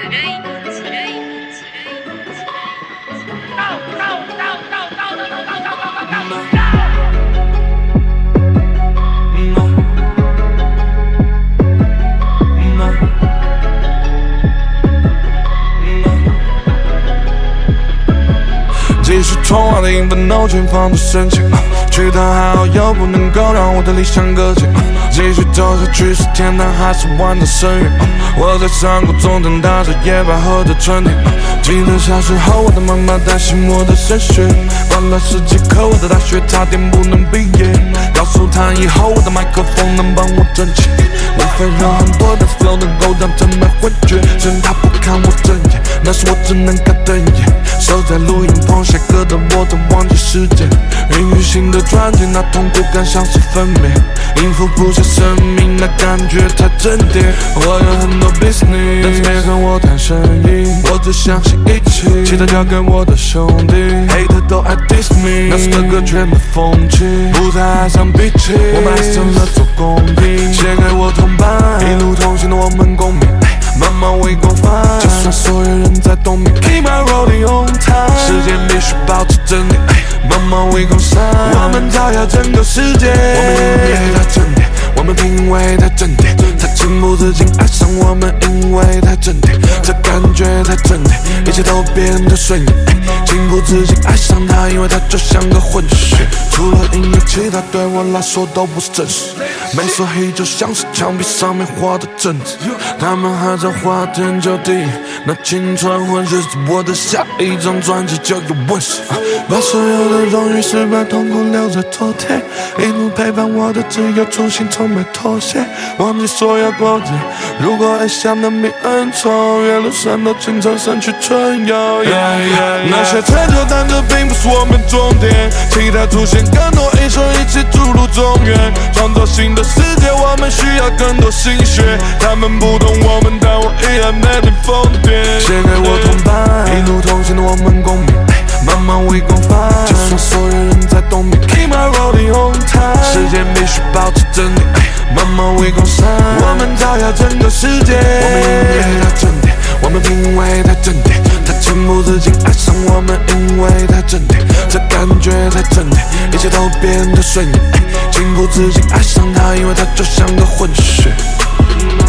继续重画的英文脑前放着深情，去讨好又不能够让我的理想搁浅，继续走下去是天堂还是弯到深渊？我在山谷中等待着野百合的春天，记得小时候我的妈妈担心我的升学，玩了10几科我的大学差点不能毕业，告诉她以后我的麦克风能帮我赚钱，无非人很多但 flow 能够让人们幻觉，趁她不看我正眼，那时我只能干瞪眼，守在录音棚写歌的我都忘记时间，孕育新的专辑那痛苦感像是分娩，音符谱写生命那感觉太沉淀，我有很多 business 但是别跟我谈生意，我只相信一起，其他交给我的兄弟， hater 都爱 diss me， 那时的歌全被风气，不再爱上比起，我们爱上了做公益，写给我同伴，一路同行的我们共鸣，慢慢微光翻，就算所有人在冬眠 keep my rolling on time， 时间必须保持真理，慢慢微光闪，我们照耀整个世界，我们音乐太沉淀，我们品味太正点，他情不自禁爱上我们，因为太正点，这感觉太正点，一切都变得顺眼，情不自禁爱上他，因为他就像个混血，除了音乐其他对我来说都不是真实，每首 hit 就像是墙壁上面画的阵子，他们还在花天酒地，那青春混日子，我的下一张专辑就有问世，把所有的荣誉失败痛苦留在昨天，一路陪伴我的只有初心，从没妥协，忘记所有过节，如果爱想能比恩宠，原路上的青春省去春游，那些成就但这并不是我们终点，期待出现更多英雄一起注入中原，创造新的世界，我们需要更多心血，他们不懂我们，但我依然没停疯癫，写给我同伴，一路同行的我们共鸣，慢慢微光翻，就算所有人在冬眠 keep my rolling on time， 时间必须保持真理，慢慢微光闪，我们照耀整个世界，我们音乐太正点，我们品味太正点，他情不自禁爱上我们，因为太正点，这感觉太正点，一切都变得顺眼，情不自禁爱上他，因为他就像个混血。